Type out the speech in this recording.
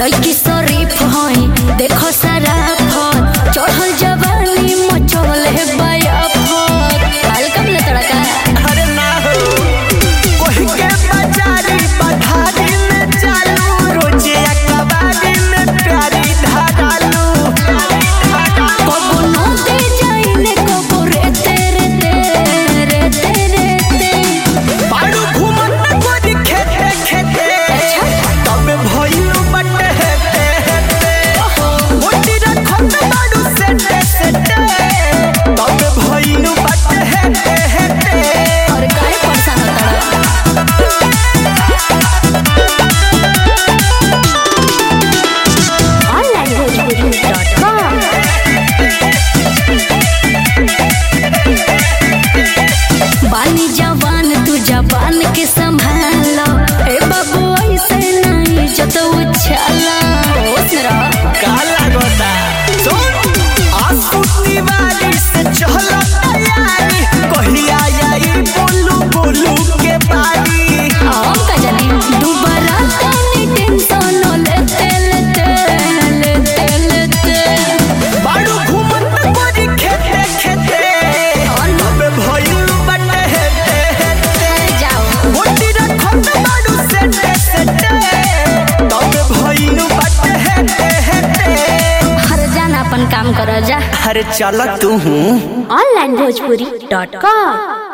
लड़की शरीफ हई देखो सारा फल चढ़ल जवानी मचल है बयाफत हल्का मिले तड़का। अरे ना हो कोई के बाजारी पधारी में चालू रोजे अकबारी में प्यारी धारालू कबो नदी जाइने कबो रेते बाड़ू घूमन में गोरी खेते खेते तब भइलू बटे हेते हेते मोटी रखत बाड़ू सेटे सेटे तब भइलू बटे हेते हेते। और काहे परेशान होता बानी जवान तू जवान के संभाला ए बाबू ऐसे नहीं जत उछाला होश में रह। काला गोता सुन आसुती वाली से चहला तैयारी कहिया आई बोलू बोलू के बारी हम का जाने दोबारा तनी टेंशन लेते बाड़ू घूमन में गोरी खेते खेते तब भइलू बटे हेते हेते जाओ मोटी रखत बाड़ू सेटे सेटे तब भइलू बटे हेते हेते। हर जाना अपन काम कर जा। अरे चल तू हूँ onlinebhojpuri.com